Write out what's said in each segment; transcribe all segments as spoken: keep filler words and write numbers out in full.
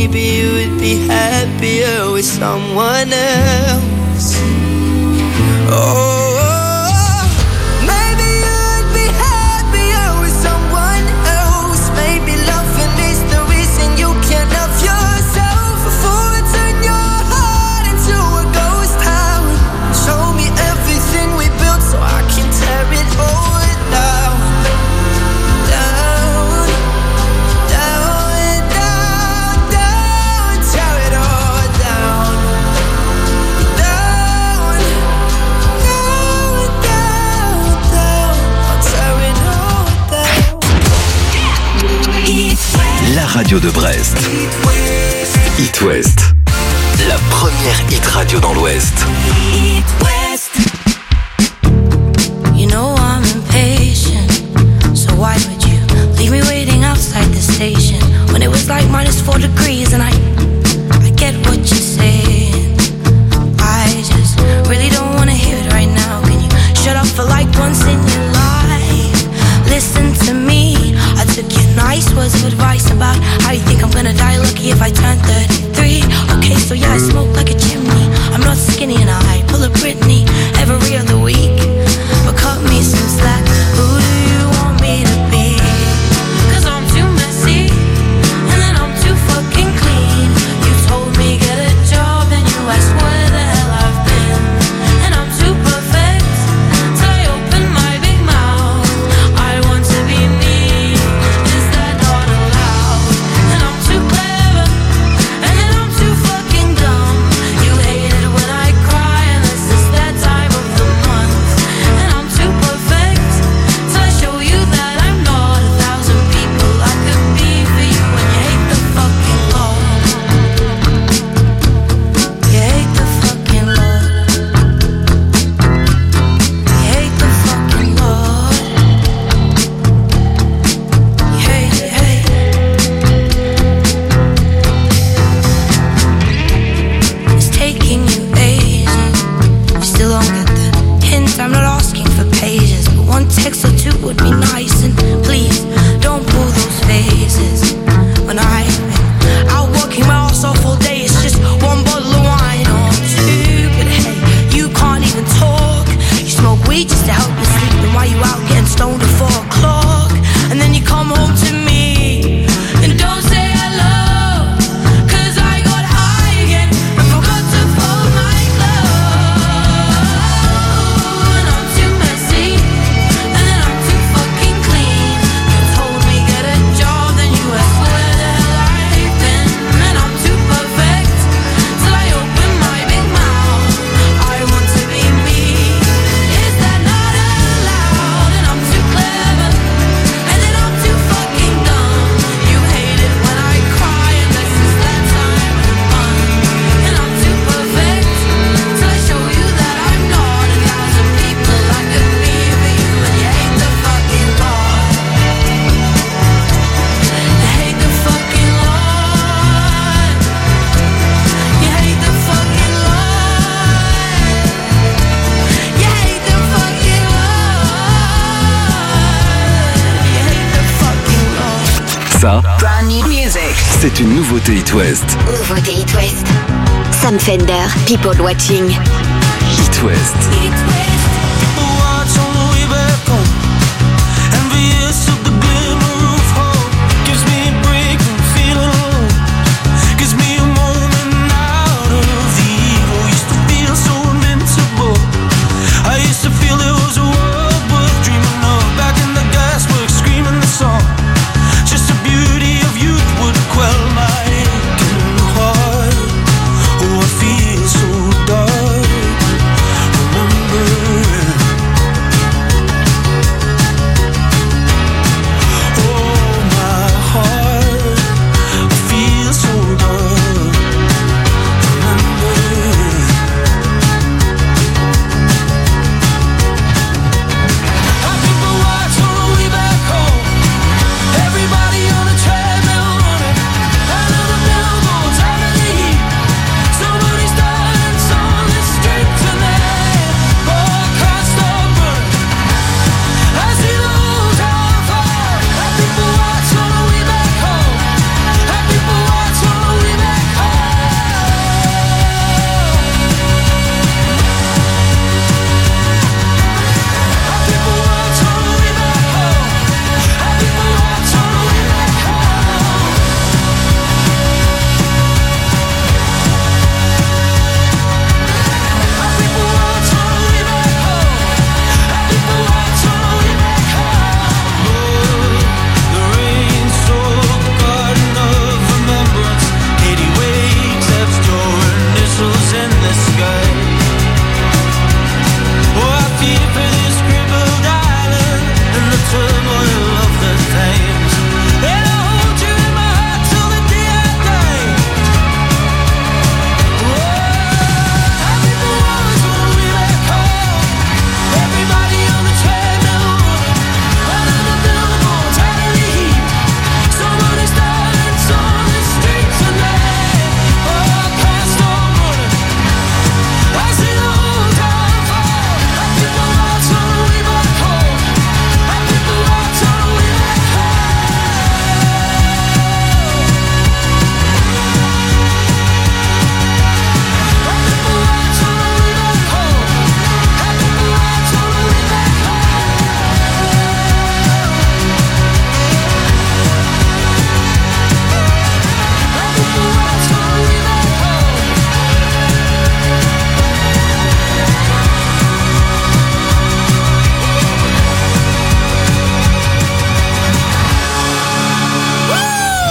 maybe you would be happier with someone else. Oh. Radio de Brest. It West. La première hit radio dans l'Ouest. It West. You know I'm impatient, so why would you leave me waiting outside the station when it was like minus four degrees and I, I get what you're saying. I just really don't want to hear it right now. Can you shut up for like once in your life? Listen to me. I took your nice words of advice about how you think I'm gonna die lucky if I turn thirty-three. Okay, so yeah, I smoke like a chimney. I'm not skinny and I pull a Britney every other week. But cut me some slack. Who do you want me to be? Cause I'm too messy and then I'm too fucking clean. You told me get a job and you asked where the hell I've been. And I'm too perfect till I open my big mouth. I want to be me. C'est une nouveauté It West. Nouveauté It West. Sam Fender, People Watching. It West. It West. Oh, I feel so dark. Remember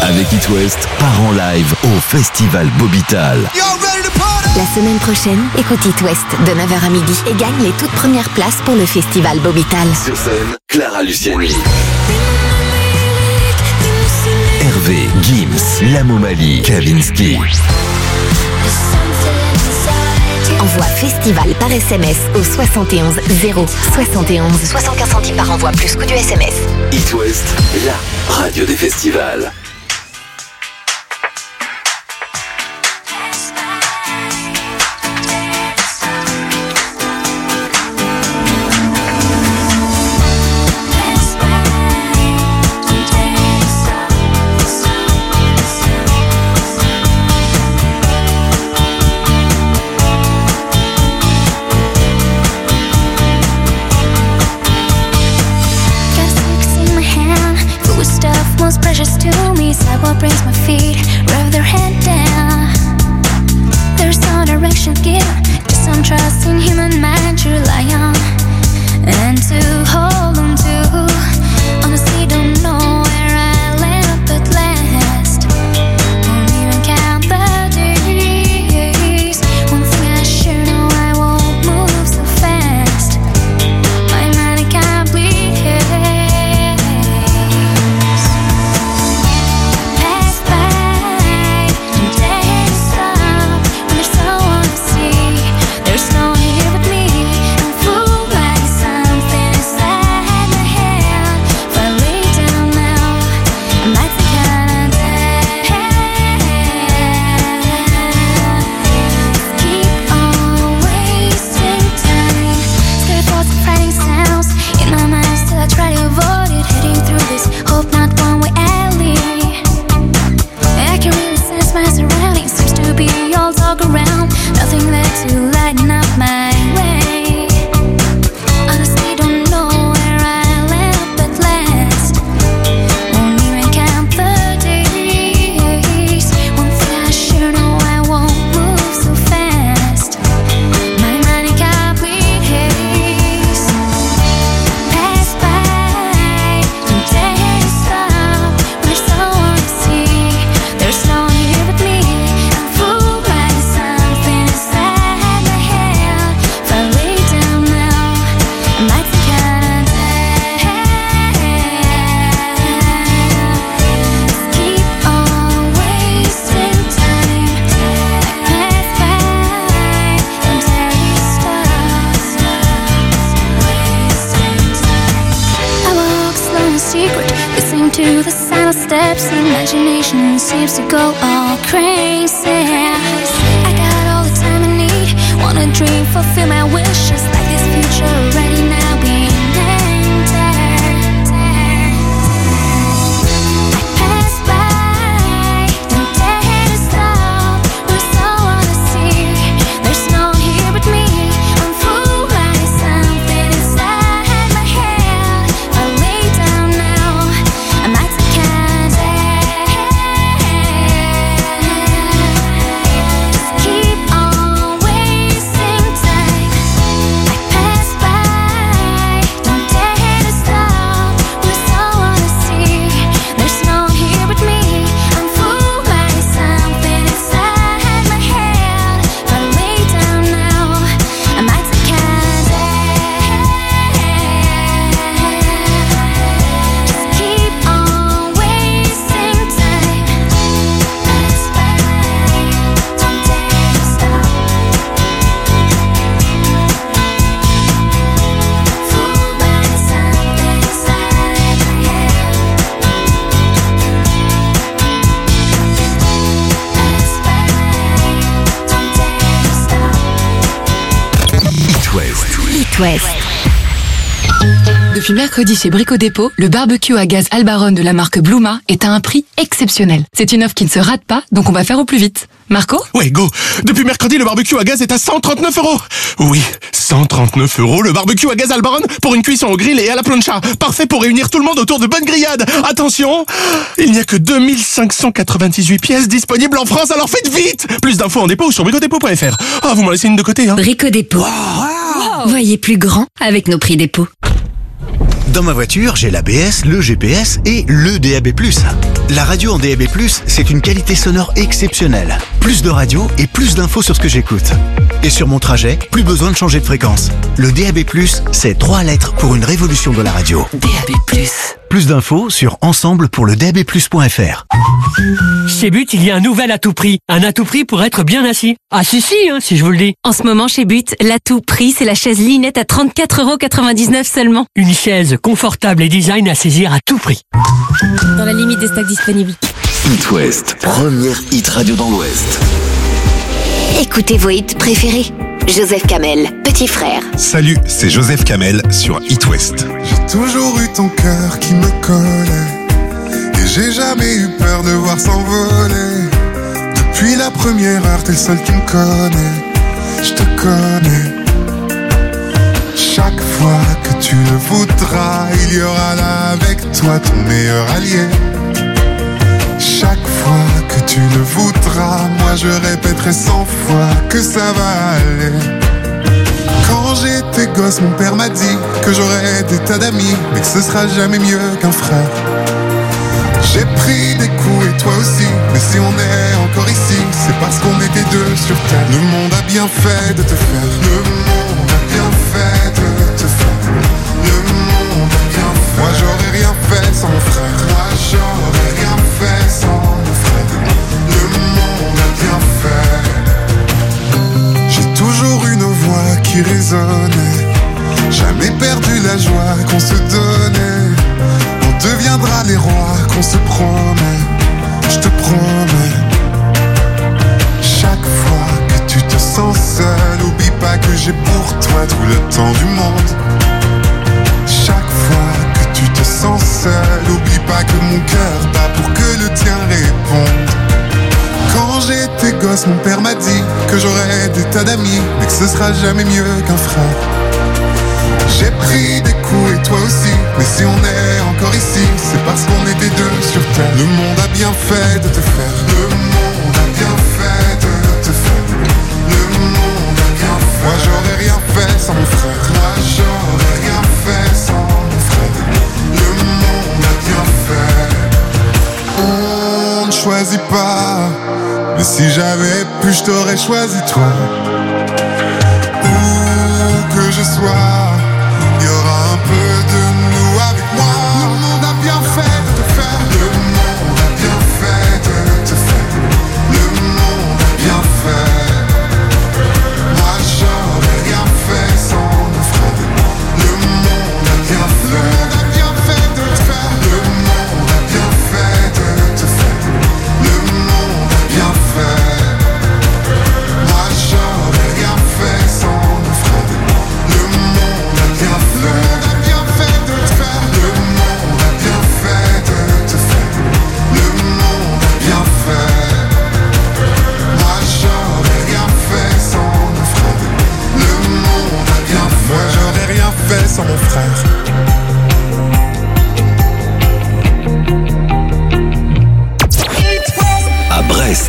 avec It West, part en live au Festival Bobital. La semaine prochaine, écoute It West de neuf heures à midi et gagne les toutes premières places pour le Festival Bobital. Sur scène, Clara Luciani, Hervé, Gims, Lamomali, Kavinsky. Envoie Festival par S M S au soixante et onze zéro soixante et onze. soixante-quinze centimes par envoi plus coût du S M S. It West, la radio des festivals. What brings my feet, rev their head down. There's no direction given, just some trust in human mind to rely on and to hold on to. Honestly, don't know where I land up at last. Won't even count the days. One thing I sure know, I won't move so fast. My mind it can't bleed haze. Imagination seems to go all crazy. I got all the time I need. Wanna dream, fulfill my wishes. Like this future already now being entered. I pass by, don't dare to stop. There's no one to see. There's no one here but me. I'm fooled by something inside my head. I lay down now, I might take a keep on wasting time. I pass by, don't dare to stop. There's no one to see. There's no one here but me. I'm fooled by something inside my head. If I lay down now, I might take a just keep on wasting time. Pass by, don't dare to stop. Fooled by something inside my head. Pass by, don't dare to stop. It West. It West. Depuis mercredi chez Brico Dépôt, le barbecue à gaz Albaron de la marque Bluma est à un prix exceptionnel. C'est une offre qui ne se rate pas, donc on va faire au plus vite. Marco ? Ouais, go. Depuis mercredi, le barbecue à gaz est à cent trente-neuf euros. Oui, cent trente-neuf euros, le barbecue à gaz Albaron pour une cuisson au grill et à la plancha. Parfait pour réunir tout le monde autour de bonnes grillades. Attention, il n'y a que deux mille cinq cent quatre-vingt-dix-huit pièces disponibles en France, alors faites vite. Plus d'infos en dépôt sur bricodépôt point f r. Ah, vous m'en laissez une de côté, hein. Brico Dépôt. Wow. Voyez plus grand avec nos prix dépôt. Dans ma voiture, j'ai l'A B S, le G P S et le D A B plus. La radio en D A B plus, c'est une qualité sonore exceptionnelle. Plus de radio et plus d'infos sur ce que j'écoute. Et sur mon trajet, plus besoin de changer de fréquence. Le D A B plus, c'est trois lettres pour une révolution de la radio. D A B plus. Plus d'infos sur ensemble pour le D A B plus point F R. Chez But, il y a un nouvel à tout prix. Un à tout prix pour être bien assis. Ah si si, hein, si je vous le dis. En ce moment, chez But, l'à-tout prix, c'est la chaise Linette à trente-quatre euros quatre-vingt-dix-neuf seulement. Une chaise confortable et design à saisir à tout prix. Dans la limite des stocks disponibles. It West, première hit radio dans l'Ouest. Écoutez vos hits préférés. Joseph Kamel, petit frère. Salut, c'est Joseph Kamel sur It West. J'ai toujours eu ton cœur qui me collait, et j'ai jamais eu peur de voir s'envoler. Depuis la première heure, t'es le seul qui me connaît. Je te connais. Chaque fois que tu le voudras, il y aura là avec toi ton meilleur allié. Chaque fois que tu le voudras, moi je répéterai cent fois que ça va aller. Quand j'étais gosse, mon père m'a dit que j'aurais des tas d'amis, mais que ce sera jamais mieux qu'un frère. J'ai pris des coups et toi aussi, mais si on est encore ici, c'est parce qu'on était deux sur terre. Le monde a bien fait de te faire. Le monde a bien fait de te faire. Le monde a bien fait. Moi j'aurais rien fait sans mon frère. Moi j'aurais rien fait sans mon frère. Le monde a bien fait. J'ai toujours une voix qui résonnait. Jamais perdu la joie qu'on se donnait. On deviendra les rois qu'on se promet. Je te promets. Chaque fois que tu te sens seul, oublie pas que j'ai pour toi tout le temps du monde. Chaque fois que tu te sens seul, oublie pas que mon cœur bat pour que le tien réponde. Quand j'étais gosse, mon père m'a dit que j'aurais des tas d'amis, mais que ce sera jamais mieux qu'un frère. J'ai pris des coups et toi aussi, mais si on est encore ici, c'est parce qu'on était deux sur terre. Le monde a bien fait de te faire. Le monde a bien fait de te faire. Le monde a bien fait. Moi j'aurais rien fait sans mon frère. Moi j'aurais rien fait sans mon frère. Le monde a bien fait. On ne choisit pas, mais si j'avais pu, je t'aurais choisi toi. Où que je sois, il y aura un peu de nous avec moi. Le monde a bien fait de te faire. Le monde a bien fait de te faire. Le monde a bien fait. Moi j'aurais rien fait sans mon frère. Le monde a bien fait. Le monde a bien fait de te faire. Le monde a bien fait de te faire. Le monde a bien fait. Moi j'aurais rien fait sans mon frère. Le monde a bien fait. Le monde a bien fait de te faire. Le monde a bien fait de te faire. Le monde a bien fait. Moi j'aurais rien fait sans mon frère. Le monde a bien fait. Moi j'aurais rien fait sans mon frère. À Brest,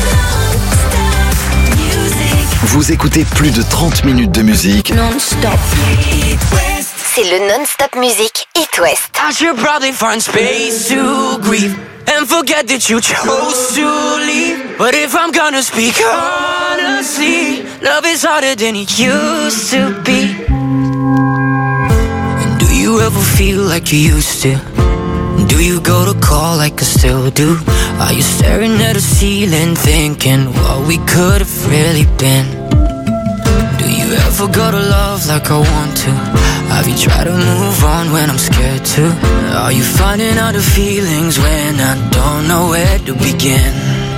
vous écoutez plus de trente minutes de musique Non-stop. C'est le non-stop musique It West. I should probably find space to grieve and forget that you chose to leave. But if I'm gonna speak honestly, love is harder than it used to be. And do you ever feel like you used to? Do you go to call like I still do? Are you staring at the ceiling thinking what we could have really been? Do you ever go to love like I want to? Have you tried to move on when I'm scared to? Are you finding out the feelings when I don't know where to begin?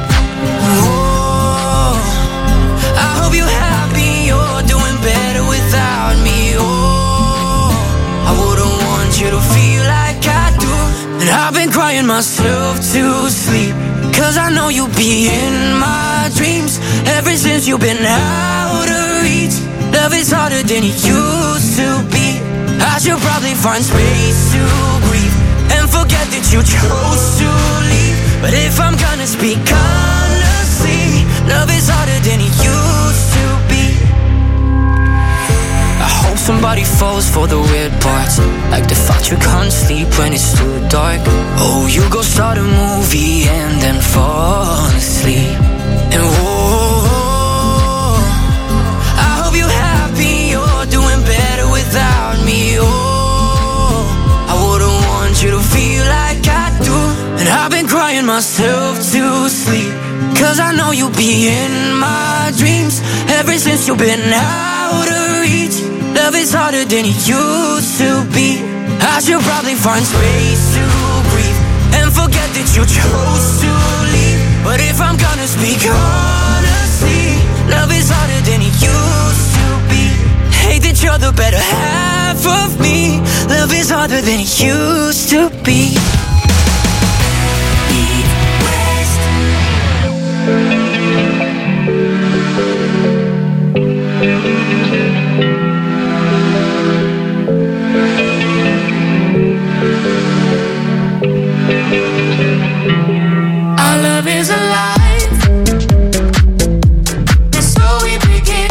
Oh, I hope you're happy, you're doing better without me. Oh, I wouldn't want you to feel like I do. And I've been crying myself to sleep, cause I know you'll be in my dreams. Ever since you've been out of reach, love is harder than it used to be. I should probably find space to breathe and forget that you chose to leave. But if I'm gonna speak honestly, love is harder than it used to be. I hope some somebody falls for the weird parts, like the fact you can't sleep when it's too dark. Oh, you go start a movie and then fall asleep. And whoa, I hope you're happy, you're doing better without me. Oh, I wouldn't want you to feel like I do. And I've been crying myself to sleep, cause I know you'll be in my dreams ever since you've been out of reach. Love is harder than it used to be. I should probably find space to breathe and forget that you chose to leave. But if I'm gonna speak honestly, love is harder than it used to be. Hate that you're the better half of me. Love is harder than it used to be. Our love is alive, and so we begin.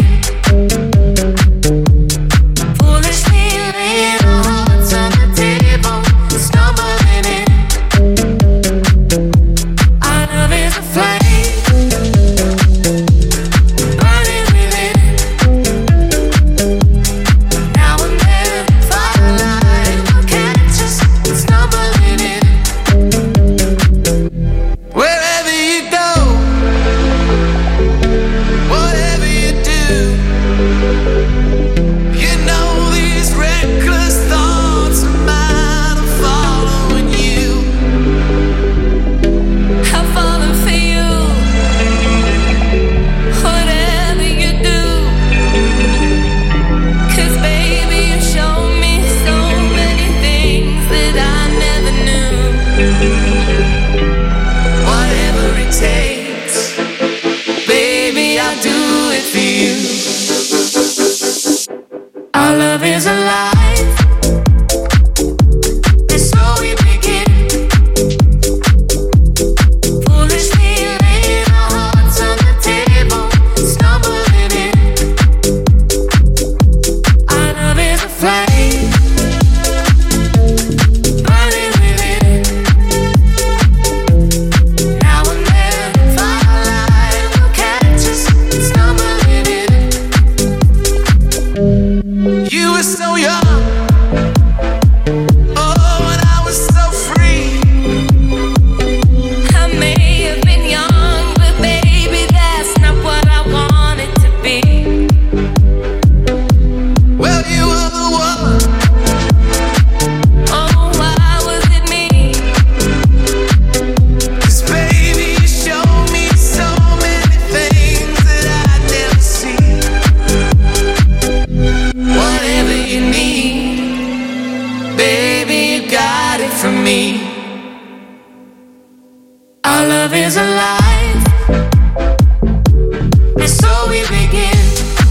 Foolishly laying our hearts on the table, stumbling in. Our love is a flame, burning within. Now and then, firelight will catch us stumbling in. Wherever you go, whatever you do, you know these reckless thoughts of mine are following you. I'm falling for you, whatever you do. Cause baby, you showed me so many things that I never knew. Whatever it takes, baby, I'll do it for you. Our love is alive, and so we begin. Foolishly laying our hearts on the table, stumbling in. Our love is a flame, burning within. Now and then, firelight will catch us stumbling in. You were so young, oh, and I was so free. I may have been young, but baby, that's not what I wanted to be. Well, you were the one. Oh, why was it me? Cause baby, you showed me so many things that I'd never seen. Whatever you need, baby, you got it from me. Our love is alive, and so we begin.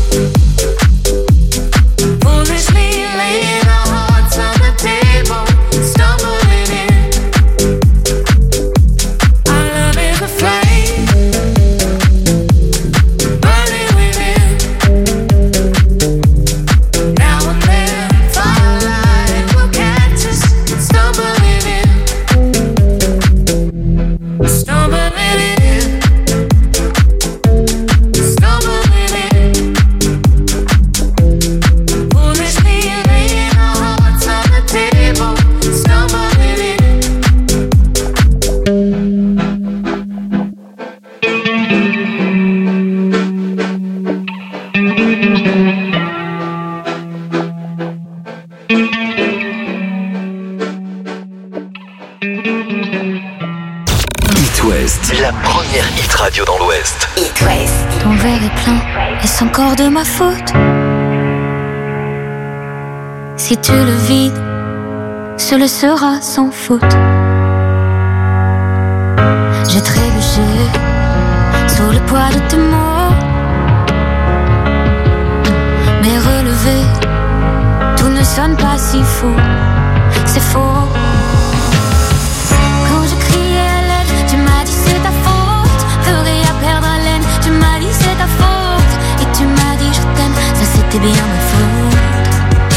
Foolishly laying our hearts on the table, stumbling in. Our love is a flame, burning within. Now and then, firelight will catch us stumbling in. Stumbling in. Stumbling in. Foolishly laying our hearts on the table, stumbling in. It West, la première hit radio dans l'Ouest. It West. Ton verre est plein, est-ce encore de ma faute? Si tu le vides, ce le sera sans faute. J'ai trébuché sous le poids de tes mots, mais relevé, tout ne sonne pas si faux. C'est faux. Quand je criais à l'aide, tu m'as dit c'est ta faute. Ferais à perdre haleine, tu m'as dit c'est ta faute. Et tu m'as dit je t'aime, ça c'était bien ma faute.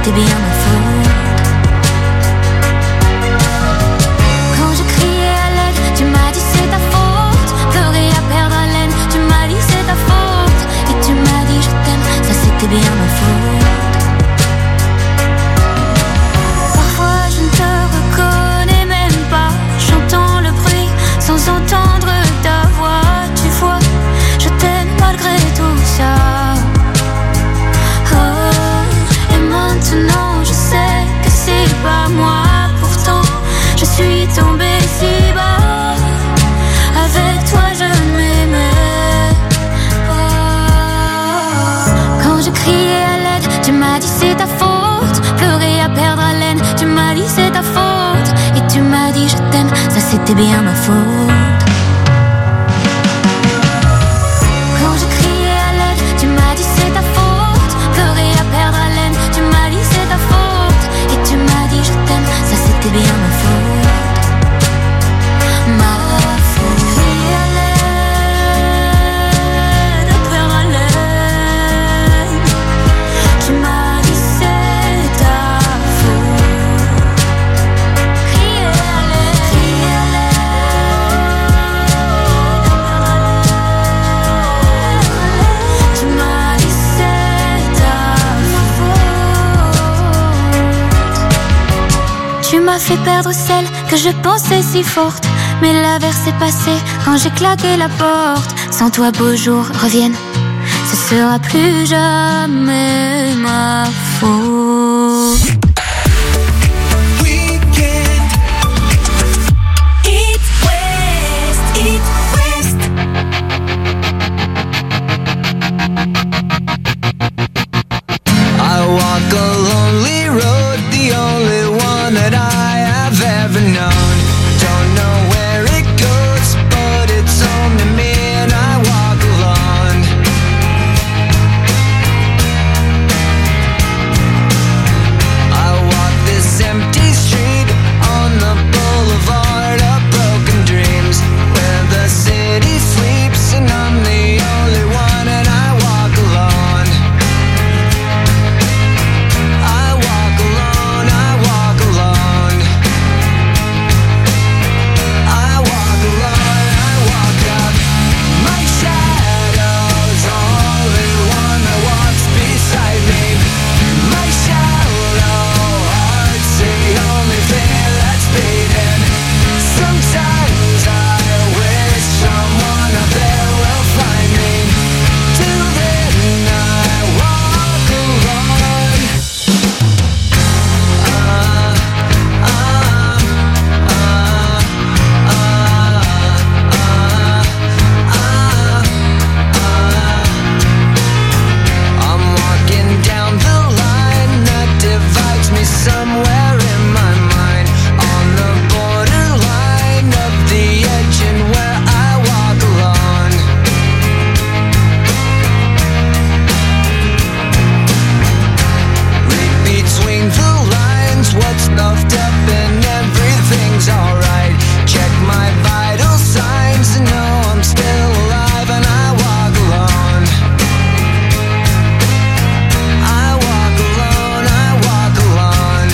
c'était bien ma faute. Quand je criais à l'aide, tu m'as dit c'est ta faute. Pleurer à perdre haleine, tu m'as dit c'est ta faute. Et tu m'as dit je t'aime, ça c'était bien ma faute. Parfois je ne te reconnais même pas, j'entends le bruit sans entendre ta voix. Tu vois, je t'aime malgré tout ça. Oh, et maintenant je sais que c'est pas moi. Pourtant je suis tombée si bas. Avec toi je ne m'aimais pas. Quand je criais à l'aide, tu m'as dit c'est ta faute. Pleurer à perdre haleine, tu m'as dit c'est ta faute. Et tu m'as dit je t'aime, ça c'était bien ma faute. Quand je criais à l'aide, tu m'as dit c'est ta faute. Pleurer à perdre haleine, tu m'as dit c'est ta faute. Et tu m'as dit je t'aime, ça c'était bien ma faute. Ma faute. Crier à l'aide, à perdre haleine, tu m'as dit c'est ta faute. Crier à l'aide, crier à l'aide, tu m'as dit c'est ta faute. Tu m'as fait perdre celle que je pensais si forte. Mais l'averse est passée quand j'ai claqué la porte. Sans toi beaux jours reviennent, ce sera plus jamais ma faute. Weekend. It West, It West. I walk a lonely road, the only one that I have ever known. Don't know where it goes, but it's home to me and I walk alone. I walk this empty street on the boulevard of broken dreams, where the city sleeps and I'm the only one and I walk alone. I walk alone, I walk alone. I walk alone, I walk up. My shadow's only one that walks beside me. My shallow heart's the only thing that's beating. Sometimes I wish someone up there will find me. Till then I walk alone. I'm walking down the line that divides me somewhere in my mind, on the borderline of the edge and where I walk alone. Read between the lines, what's puffed up and everything's alright. Check my vital signs and know I'm still alive and I walk alone. I walk alone, I walk alone.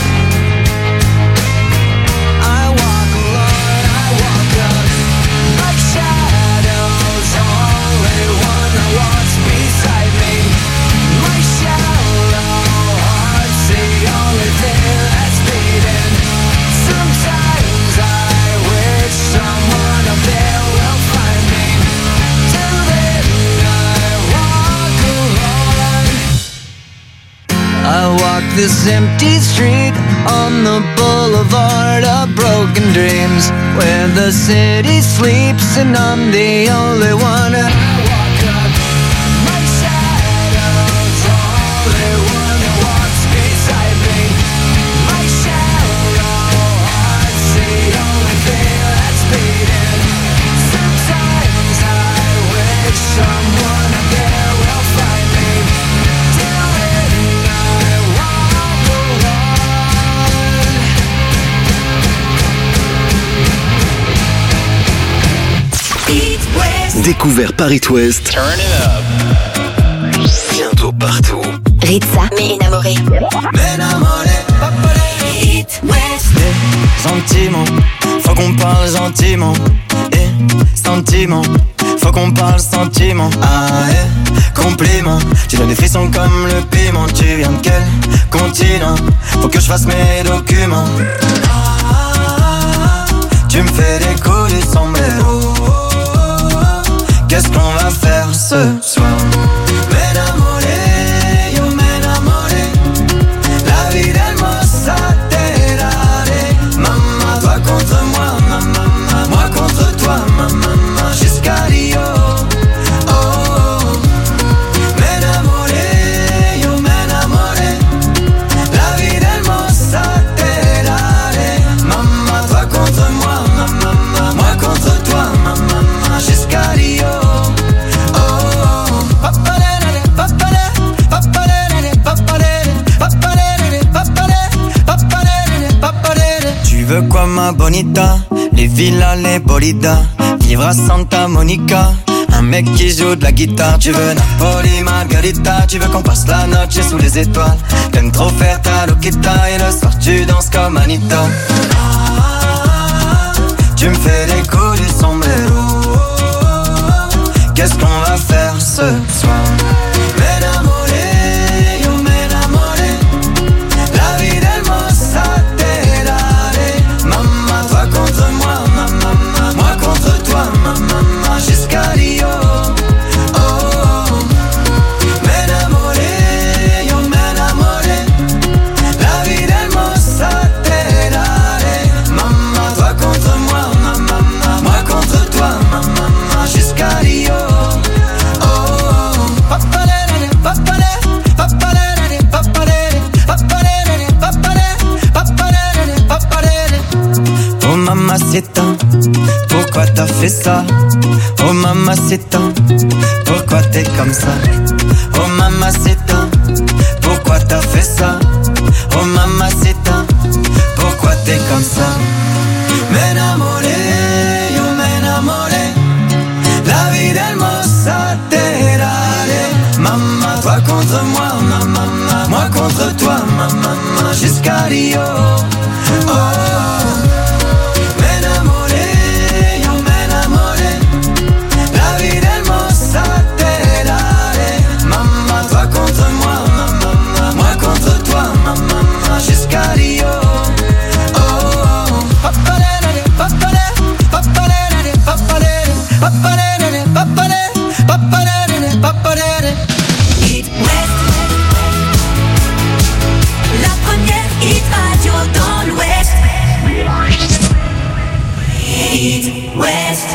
I walk alone, I walk up. My shadow's only one that walks beside me. My shallow heart's the only thing that's beating. Sometimes I wish someone up there will find me. Till then I walk alone. I walk this empty street on the boulevard of broken dreams, where the city sleeps and I'm the only one. I walk up. My shadow's only one that walks beside me. My shallow heart's the only thing that's beating. Sometimes I wish someone up there will find me. Till then I walk alone. It West. Découvert par It West. Turn it up. Bientôt partout. Maritza, mais enamoré. It West. Gentiment, faut qu'on parle gentiment. Et sentiment, faut qu'on parle sentiment. Ah eh, compliment, tu donnes des frissons comme le piment. Tu viens de quel continent? Faut que je fasse mes documents. Ah, tu me fais des coups du sombrero. Qu'est-ce qu'on va faire ce soir? M'enamoré, yo m'enamoré. La vie d'Hermosa Terare. Maman, toi contre moi, maman, moi contre toi, maman, jusqu'à Rio. Oh, oh. M'enamoré, yo m'enamoré. La vie d'Hermosa Terare. Maman, toi contre moi, maman, moi contre toi, maman, jusqu'à Rio. Tu veux quoi ma bonita? Les villas, les bolidas. Vivre à Santa Monica. Un mec qui joue de la guitare. Tu veux Napoli, Margarita. Tu veux qu'on passe la noche sous les étoiles. T'aimes trop faire ta loquita. Et le soir tu danses comme Anita. Ah, tu me fais des coups du sombrero. Qu'est-ce qu'on va faire ce soir? M'enamoré, yo m'enamoré. La vie d'Hermosa Terare. Maman, toi contre moi, maman, moi contre toi, maman, jusqu'à Rio. Oh, oh. M'enamoré, yo m'enamoré. La vie d'Hermosa Terare. Maman, toi contre moi, maman, moi contre toi, maman, jusqu'à Rio. Oh mamacita, pourquoi t'as fait ça? Oh mamacita, pourquoi t'es comme ça? Oh mamacita, pourquoi t'as fait ça? Oh mamacita, pourquoi t'es comme ça? M'enamoré, yo m'enamoré. La vie d'Hermosa Terare. Maman, toi contre moi, maman, moi contre toi, maman, jusqu'à Rio. Oh, m'enamoré, yo m'enamoré. La vie d'Hermosa Terare. Maman, toi contre moi, maman, moi contre toi, maman, jusqu'à Rio. Oh, papalé, papalé, papalé, papalé, papalé, papalé, papalé, papalé. It West. La première hit radio dans l'Ouest. It West.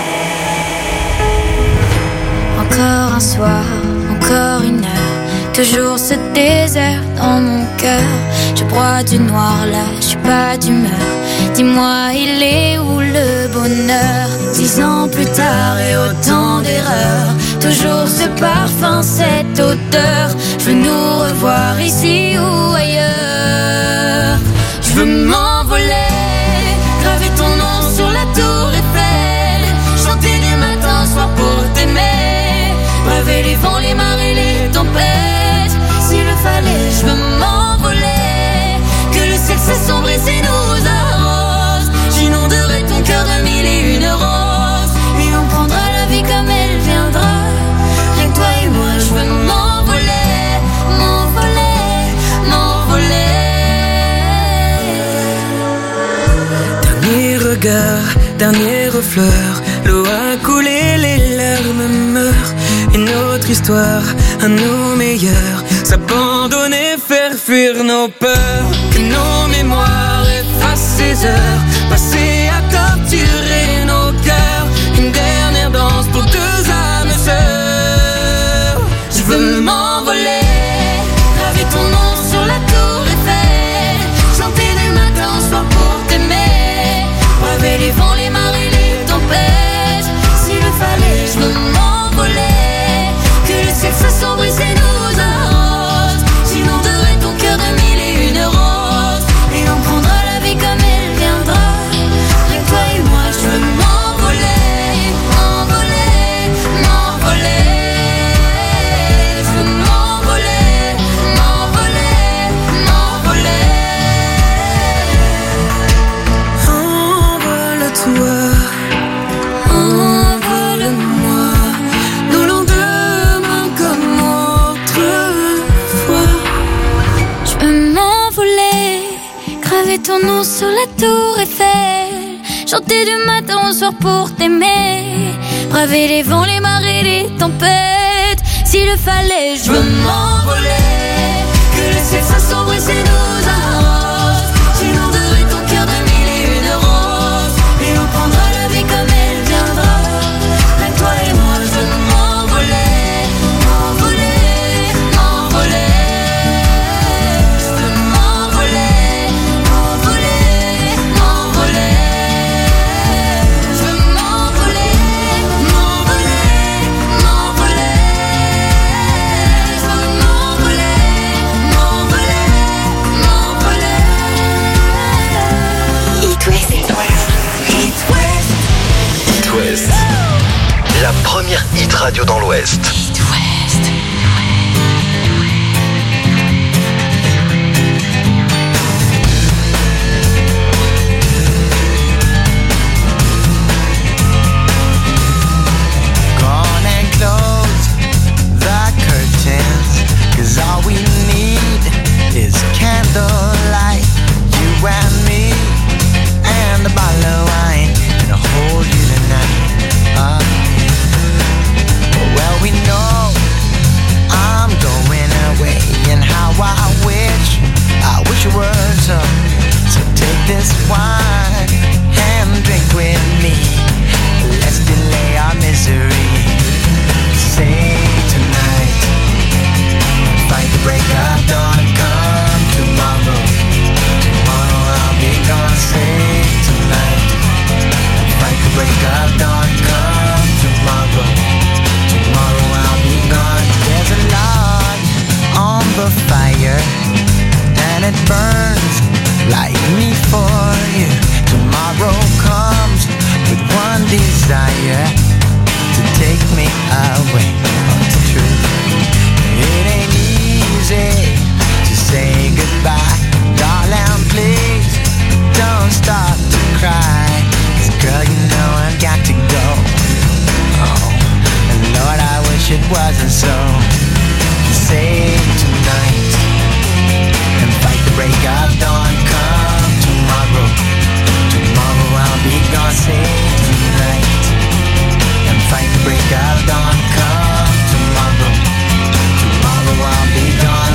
Encore un soir, encore une heure, toujours ce désert dans mon cœur. Je broie du noir là, je suis pas d'humeur. Dis-moi, il est où le bonheur? Dix ans plus tard et autant d'erreurs, toujours ce parfum, cette odeur. Je veux nous revoir ici ou ailleurs. Je veux m'envoler, graver ton nom sur la tour Eiffel, chanter du matin au soir pour t'aimer, braver les vents, les marées, les tempêtes. S'il le fallait, je veux m'envoler, que le ciel s'assombrisse et nous arrose. J'inonderai ton cœur de mille et une roses, et on prendra la vie comme elle viendra. Rien que toi et moi, je veux m'envoler, m'envoler, m'envoler. Dernier regard, dernière fleur, l'eau a coulé, les larmes meurent. Une autre histoire, à nos meilleurs, s'abandonner, faire fuir nos peurs. Que nos mémoires effacent ces heures passées à torturer nos cœurs. Une dernière danse pour deux âmes sœurs. Je veux m'envoler, graver ton nom sur la tour Eiffel, chanter du matin au soir pour t'aimer, braver les vents, les marées, les tempêtes. S'il le fallait, je veux m'envoler, que le ciel s'assombrisse et nous arrose. J'inonderai ton cœur de mille et une roses, et on prendra la vie comme elle viendra. graver ton nom sur la tour Eiffel, chanter du matin au soir pour t'aimer, braver les vents, les marées, les tempêtes. S'il le fallait, je veux m'envoler, que le ciel s'assombrit et nous arrose. J'inonderai ton cœur de mille et une roses, et on prendra la vie comme elle viendra. Avec toi et moi, je veux m'envoler, m'envoler, m'envoler. Je veux m'envoler, m'envoler, m'envoler. Je veux m'envoler, m'envoler, m'envoler. Je veux m'envoler, m'envoler, m'envoler. It West. It West. It West. La première hit radio dans l'Ouest. It West. Gone and close the curtains, 'cause all we need is candlelight. You and me and a bottle of wine, and I'll hold you tonight. Uh, well, we know I'm going away, and how I wish, I wish it were so. So take this wine and drink with me. Let's delay our misery. Say tonight, fight the break of dawn. Come tomorrow, tomorrow I'll be gone. Say tonight, fight the break of dawn. Come tomorrow, tomorrow I'll be gone. There's a log on the fire, and it burns like me for you. Tomorrow comes with one desire, to take me away. Oh, it's true. It ain't easy to say goodbye. Darling, please don't start to cry, 'cause girl, you know I've got to go. Oh, and Lord, I wish it wasn't so. Save tonight and fight the break of dawn. Come tomorrow, tomorrow I'll be gone. Save tonight and fight the break of dawn. Come tomorrow, tomorrow I'll be gone.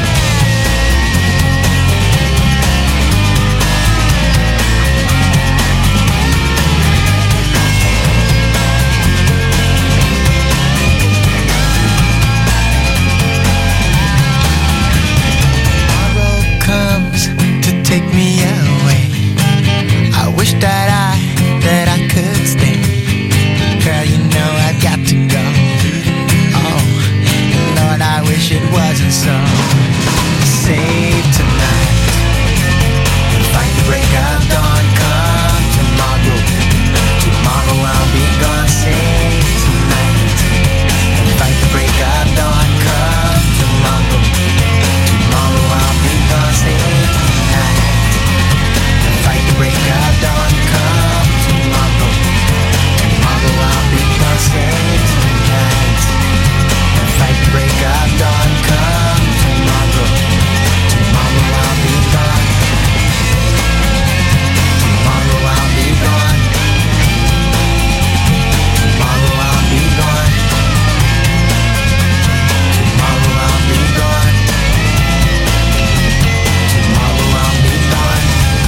Tomorrow comes to take me away. I wish that I, that I could stay. Girl, you know I've got to go. Oh, Lord, I wish it wasn't so. Save tonight, fight the break of dawn. Come tomorrow, tomorrow I'll be gone. Save tonight, fight the break of dawn. Come tomorrow, tomorrow I'll be gone. Save tonight, fight the break of dawn. Come tomorrow, tomorrow I'll be gone. Save tonight, fight the break of dawn. Come tomorrow, tomorrow I'll be gone. Tomorrow I'll be gone. Tomorrow I'll be gone. Tomorrow I'll be gone. Tomorrow I'll be gone.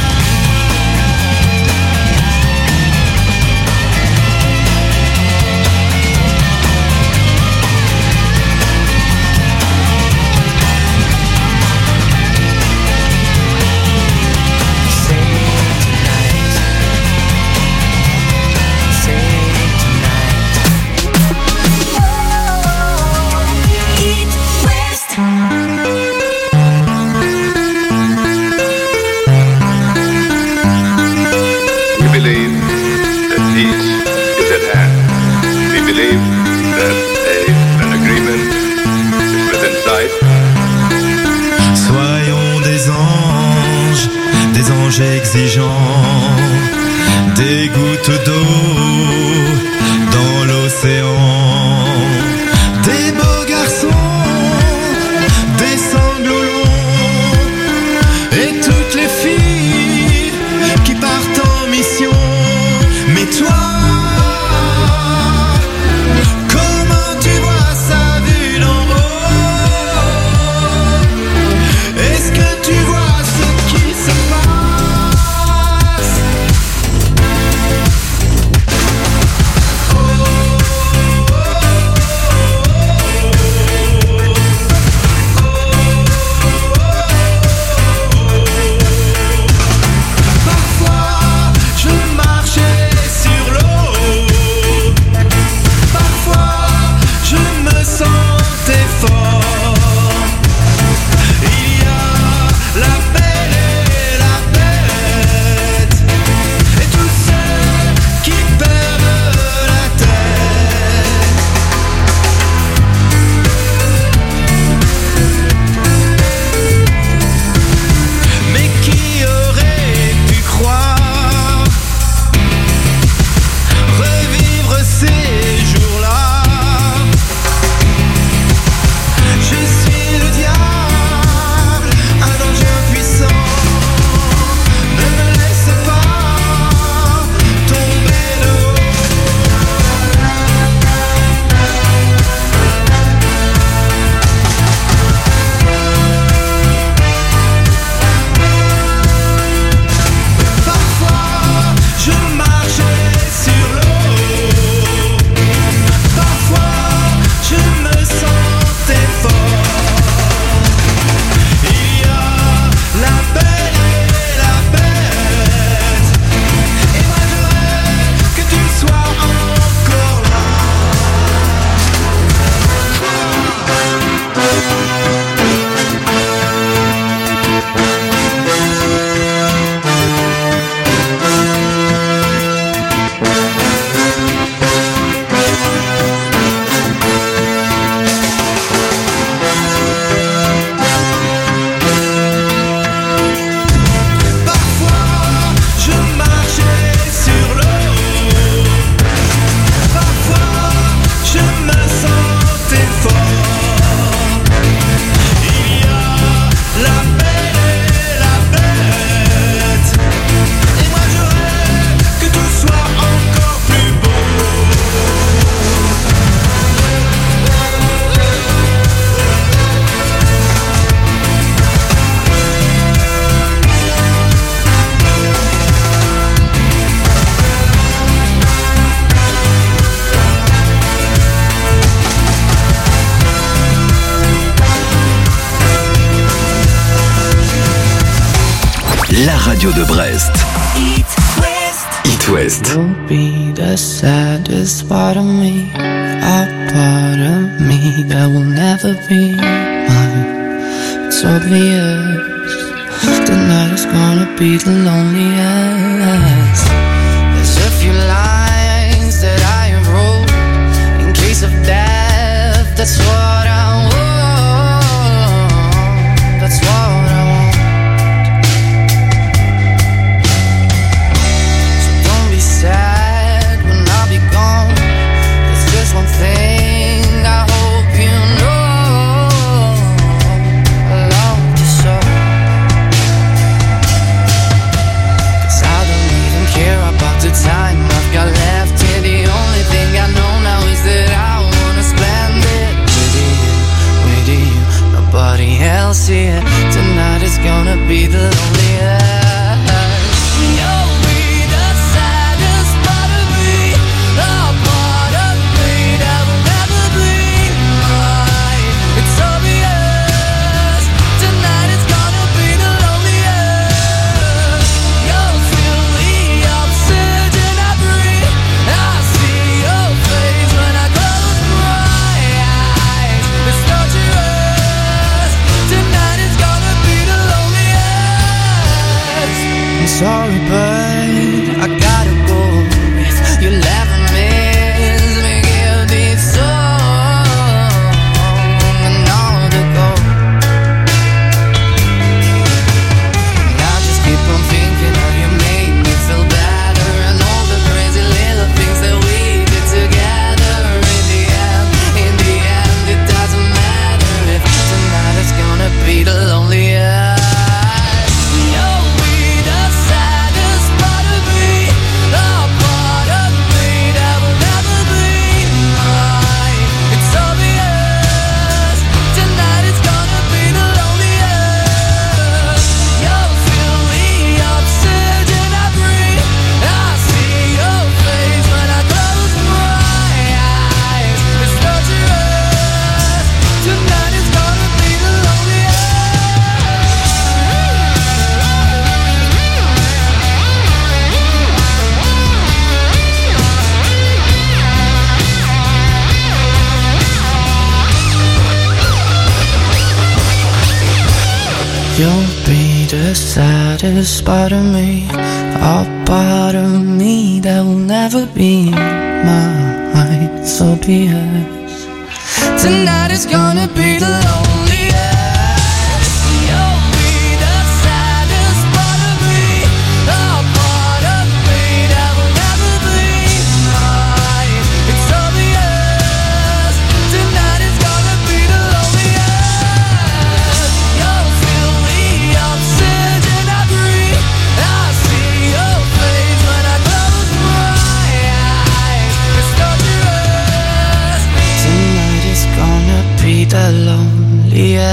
It West. We believe that peace is at hand. We believe that a, an agreement is within sight. Soyons des anges, des anges exigeants, des gouttes d'eau dans l'océan, des beaux garçons, des sanglots longs, et toutes les filles la radio de Brest. It West. It West. You'll be the saddest part of me, a part of me that will never be mine. It's obvious tonight is gonna be the loneliest. There's a few lines that I have wrote in case of death. That's what I want. That's what I want. Sad when I'll be gone. There's just one thing I hope you know. I love you so. 'Cause I don't even care about the time I've got left here. The only thing I know now is that I wanna spend it with you, with you, nobody else here. Tonight is gonna be the loneliest. Sorry, but I gotta go. If you'll ever miss me, give this song another go. And I just keep on thinking how you make me feel better, and all the crazy little things that we did together. In the end, in the end, it doesn't matter if tonight is gonna be the loneliest. You'll be the saddest part of me, a part of me that will never be mine. So be it. Tonight is gonna be the loneliest. You'll be the saddest part of me, a part of me that will never be mine. It's obvious. Tonight is gonna be the loneliest. The loneliest.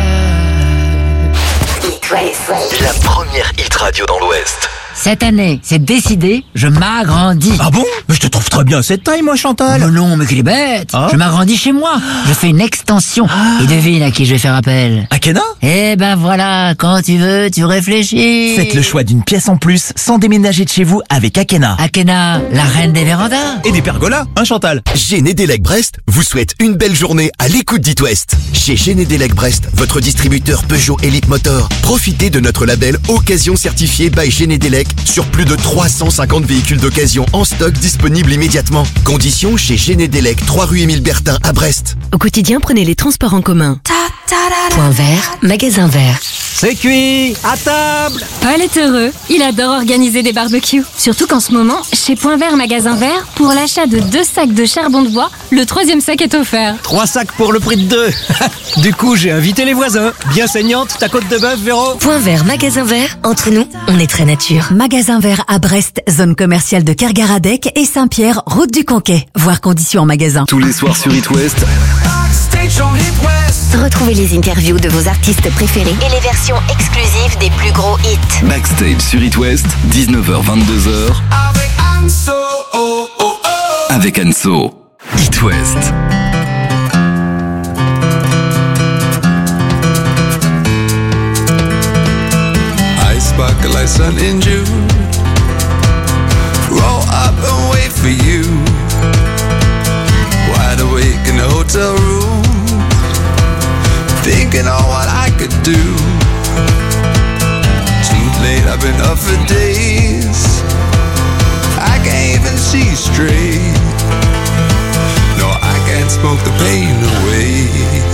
It West. La première hit radio dans l'Ouest. Cette année, c'est décidé, je m'agrandis. Ah bon? Mais je te trouve très bien à cette taille, moi, Chantal. Oh non, mais qu'il est bête. Ah. Je m'agrandis chez moi. Je fais une extension. Ah. Et devine à qui je vais faire appel. Akena? Eh ben voilà, quand tu veux, tu réfléchis. Faites le choix d'une pièce en plus sans déménager de chez vous avec Akena. Akena, la reine des vérandas. Et des pergolas, hein, Chantal? Génédélec Brest vous souhaite une belle journée à l'écoute d'It West. Chez Génédélec Brest, votre distributeur Peugeot Elite Motor, profitez de notre label Occasion certifié by Génédélec sur plus de trois cent cinquante véhicules d'occasion en stock disponibles immédiatement. Conditions chez Génédélec, trois rue Émile Bertin à Brest. Au quotidien, prenez les transports en commun. Point vert, magasin vert. C'est cuit, à table. Paul est heureux, il adore organiser des barbecues. Surtout qu'en ce moment, chez Point Vert Magasin Vert, pour l'achat de deux sacs de charbon de bois, le troisième sac est offert. Trois sacs pour le prix de deux. Du coup, j'ai invité les voisins. Bien saignante, ta côte de bœuf, Véro. Point Vert Magasin Vert, entre nous, on est très nature. Magasin Vert à Brest, zone commerciale de Kergaradec et Saint-Pierre, route du Conquet. Voir conditions en magasin. Tous les soirs sur It West. Retrouvez les interviews de vos artistes préférés et les versions exclusives des plus gros hits. Backstage sur It West, dix-neuf heures vingt-deux heures. Avec Anso, oh, oh, oh. Avec Anso. It West. I sparkle like sun in June. Roll up and wait for you. Wide awake in the hotel room, thinking on what I could do. Too late, I've been up for days. I can't even see straight. No, I can't smoke the pain away.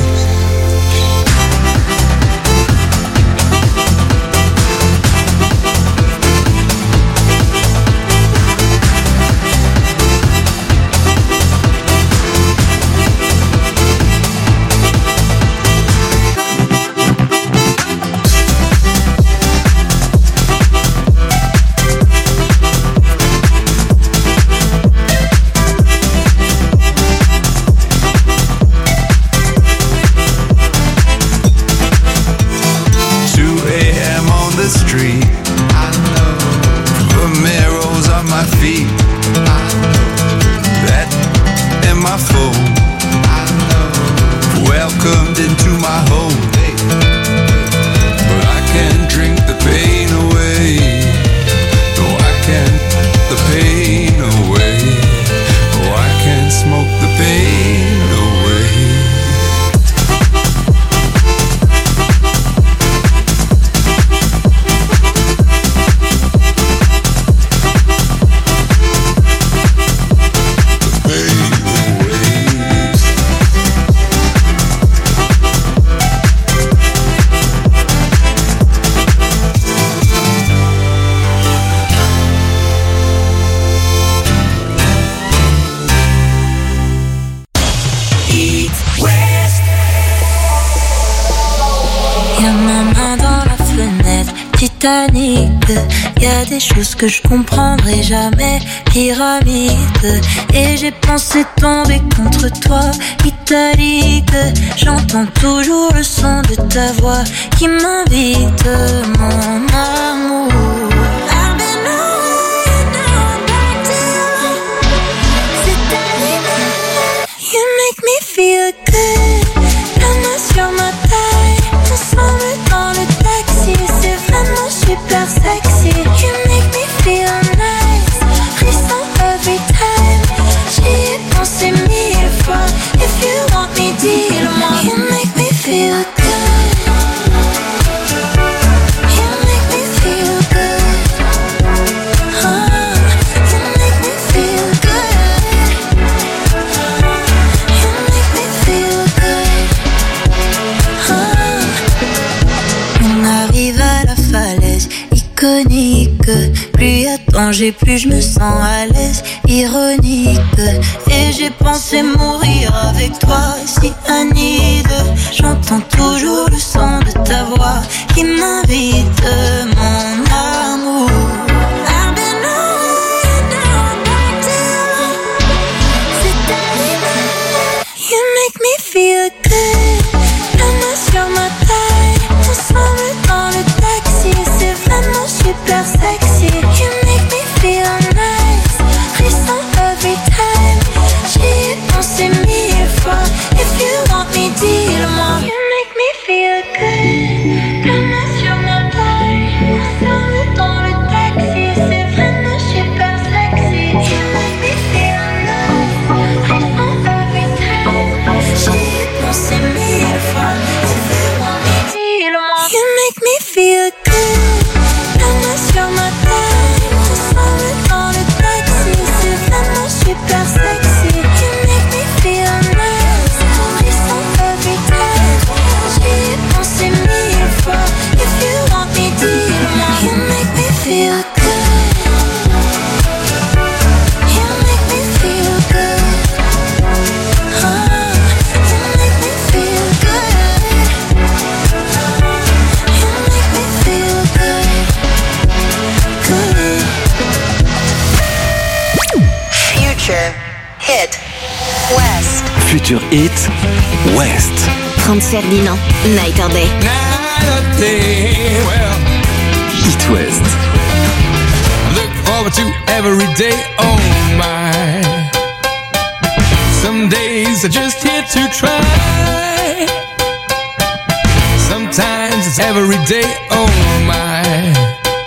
Y a des choses que je comprendrai jamais. Pyramide. Et j'ai pensé tomber contre toi. Italique. J'entends toujours le son de ta voix qui m'invite, mon amour. You make me feel good. La main sur ma taille. Ensemble dans le taxi. C'est vraiment super sexy. You make me feel nice. Frisson every time. J'y ai pensé mille fois. If you want me, dis-le-moi. You make me feel good. You make me feel good. Oh, you make me feel good. You make me feel good. Oh. On arrive à la falaise iconique. Plus y a danger, plus je me sens à l'aise. Ironique. Et j'ai pensé mourir avec toi, si Anide. J'entends toujours le son de ta voix qui m'invite, mon amour. I've been on down back to c'est animal. You make me feel good. La main sur ma taille. Ensemble dans le taxi. C'est vraiment super sexy. You make me feel nice. Frisson every time. J'y ai pensé mille fois. If you want me, dis-le-moi. You make me feel good. La main sur ma taille. Ensemble dans le taxi. C'est vraiment super sexy. You make me feel nice. Frisson every time. J'y ai pensé mille fois. If you want me, dis-le-moi. You make me feel good. La main sur ma taille. Ensemble dans le taxi. C'est vraiment super sexy. You make me feel nice. Frisson every time. J'y ai pensé mille fois. If you want me, dis-le-moi. You make me feel good. You make me feel good. Oh, you make me feel good. You make me feel good. Good. Future Hit West. Future Hit West. Franz Ferdinand, Night or Day. Night or day, well, Hit West. look forward to every day, oh my. Some days are just here to try. Sometimes it's every day, oh my.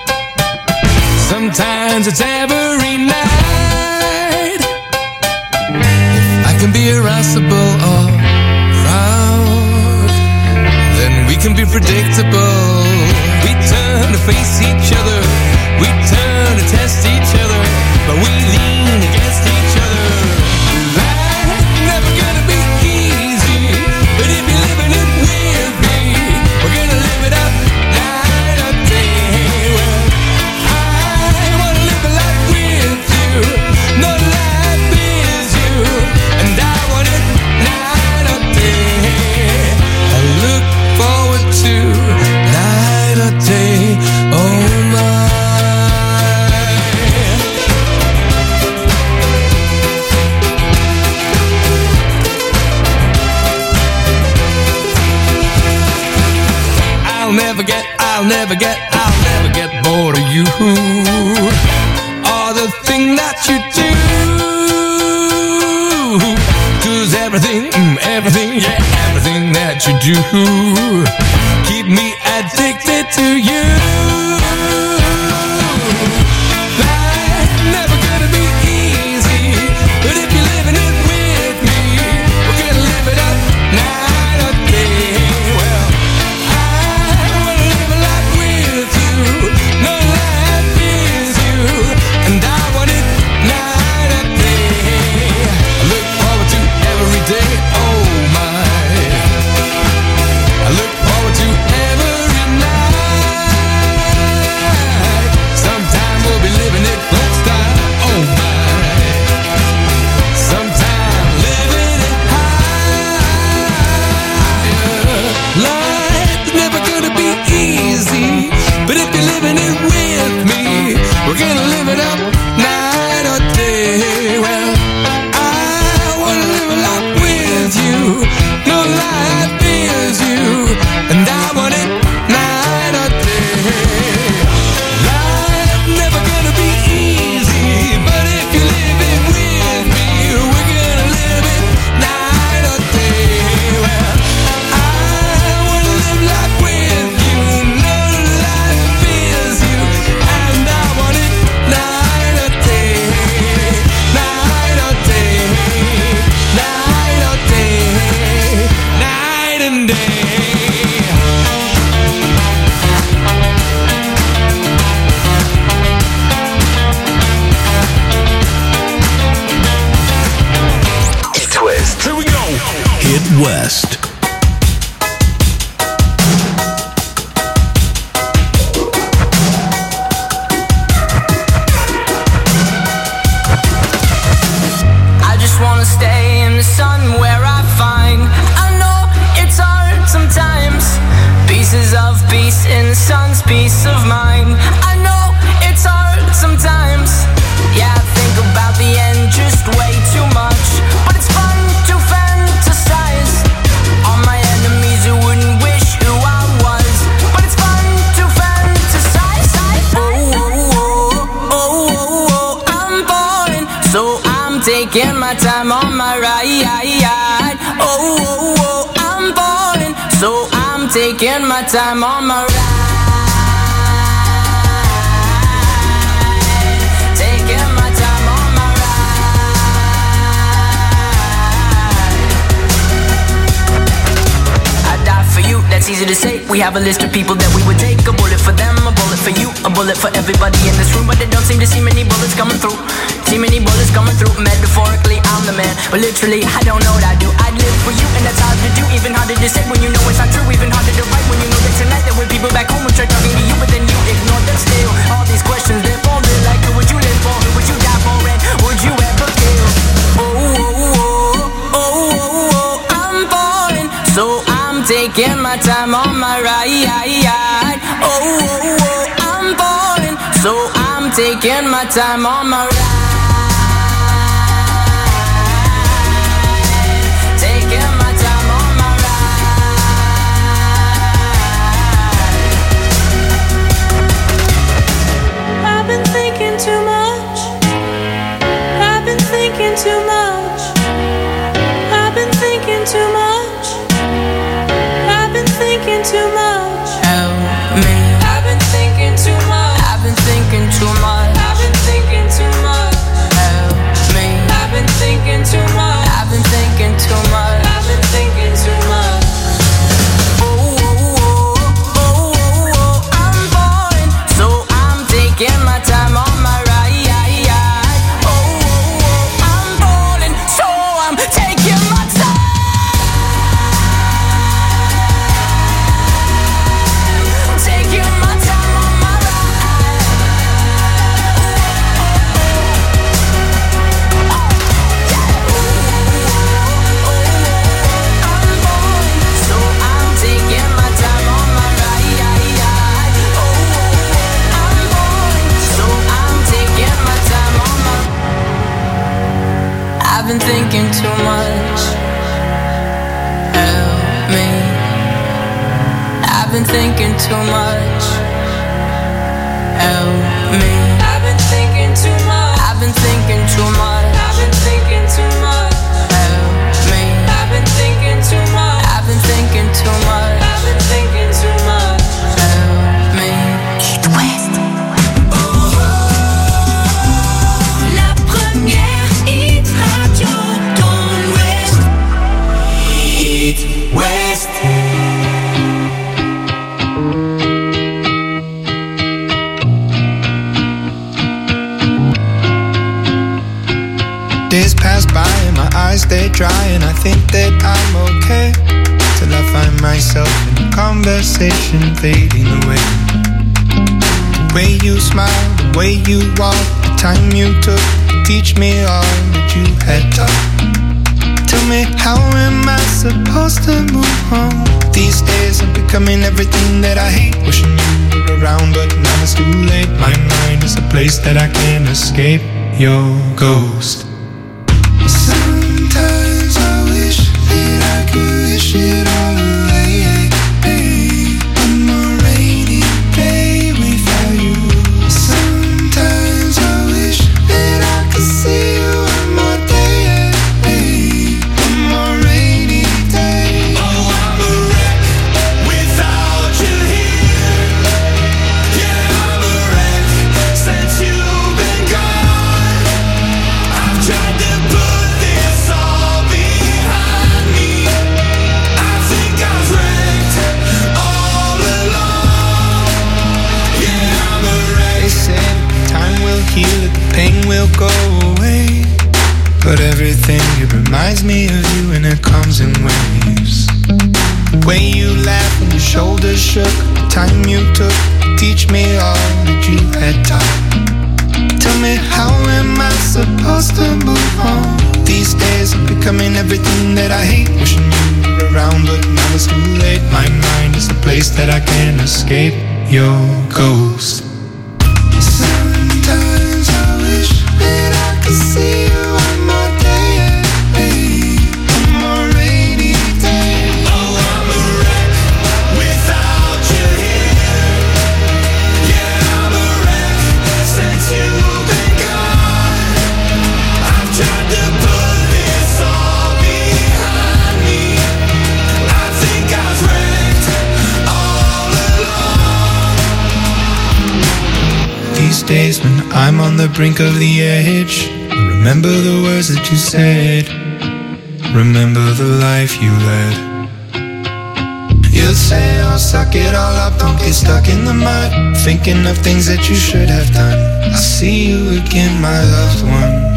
sometimes it's every night. If I can be irascible or proud, then we can be predictable. We turn to face each other, we turn to test each other, but we lean against each other. Life's never gonna be easy, but if you're living it with me, we're gonna live it up night or day. Well, I wanna live a life with you, no life is you, and I want it night or day. I look forward to night or day, oh my. I'll never get, I'll never get, I'll never get bored of you, or the thing that you do. 'Cause everything, mm, everything, yeah, everything that you do keep me addicted to you. Life's never gonna be easy, but if you're living it with me, we're gonna live it up night or day. Well, I wanna live a life with you, no life is you, and I want it night or day. I look forward to every day, oh my. I look forward to every night. Sometime we'll be living it folk style, oh my. Sometime living it high. Life's never gonna be easy, but if you're living it with me, we're gonna live it up night or day. Well, I wanna live a life with you, no life is you, and I want it night or day. Life's never gonna be easy, but if you live it with me, we're gonna live it night or day. Well, I wanna live life with you, no life is you, and I want it night or day, night or day, night or day, night and day. It West. Here we go. Hit West. I just wanna stay in the sun where I find. I know it's hard sometimes. Pieces of peace in the sun's peace of mind. I know it's hard sometimes. Yeah, I think about the end just way too much. But it's fun to fantasize on my enemies who wouldn't wish who I was. But it's fun to fantasize. Oh, oh, oh, oh, oh, oh, I'm falling, so I'm taking my time on my ride. Oh, oh, oh, I'm falling, so I'm taking my time on my ride. Taking my time on my ride. I die for you, that's easy to say. We have a list of people that we would take. A bullet for them, a bullet for you, a bullet for everybody in this room. But they don't seem to see many bullets coming through. See many bullets coming through. Metaphorically, I'm the man, but literally, I don't know what I do. I'd live for you, and that's hard to do. Even harder to say when you know it's not true. Even harder to write when you know that tonight there were people back home who tried talking to you, but then you ignored them still. All these questions, they're falling like, who would you live for? Who would you die for? And would you ever kill? Oh, oh, oh, oh, oh, oh, I'm falling, so I'm taking my time on my ride. Oh, oh, oh, I'm falling, so I'm taking my time on my ride. Taking my time on my ride. I've been thinking too much. I've been thinking too much. I've been thinking too much. I've been thinking too much. Help me. I've been thinking too much. I've been thinking too much. too much. Help me. I've been thinking too much. I've been thinking too much. I've been thinking too much. Help me. I've been thinking too much. I've been thinking too much. I've been thinking too much. Help me. It West. La première hit radio dans l'Ouest. It West. Days pass by and my eyes stay dry, and I think that I'm okay till I find myself in a conversation fading away. The way you smile, the way you walk, the time you took to teach me all that you had taught. Tell me, how am I supposed to move on? These days I'm becoming everything that I hate. Wishing you were around, but now it's too late. My mind is a place that I can't escape your ghost. Sometimes I wish that I could wish it all away. One more rainy day without you. Sometimes I wish that I could see you one more day. One more rainy day. Oh, I'm a wreck without you here. Yeah, I'm a wreck since you've been gone. I've tried to put this all behind me. I think I've wrecked all along. Yeah, I'm a wreck. They said time will heal it, the pain will go away. But everything, it reminds me of you, and it comes in waves. The way you laughed when your shoulders shook, the time you took to teach me all that you had taught. Tell me, how am I supposed to move on? These days I'm becoming everything that I hate. Wishing you were around, but now it's too late. My mind is a place that I can't escape your ghost. Sometimes I wish that I could see you one more day. One more rainy day. Oh, I'm a wreck without you here. Yeah, I'm a wreck since you've been gone. I've tried to put this all behind me. I think I've wrecked all along. These days when I'm on the brink of the edge, I remember the words that you said. Remember the life you led. You'd say, oh, suck it all up, don't get stuck in the mud, thinking of things that you should have done. I see you again, my loved one.